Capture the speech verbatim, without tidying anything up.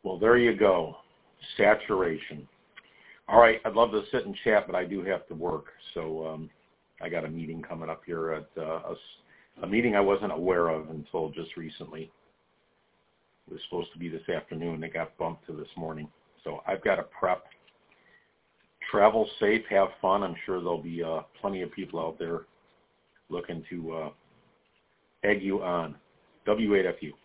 Well, there you go. Saturation. All right, I'd love to sit and chat, but I do have to work. So um, I got a meeting coming up here at uh, a, a meeting I wasn't aware of until just recently. It was supposed to be this afternoon. It got bumped to this morning. So I've got to prep. Travel safe, have fun. I'm sure there'll be uh, plenty of people out there looking to uh, egg you on. W eight F U.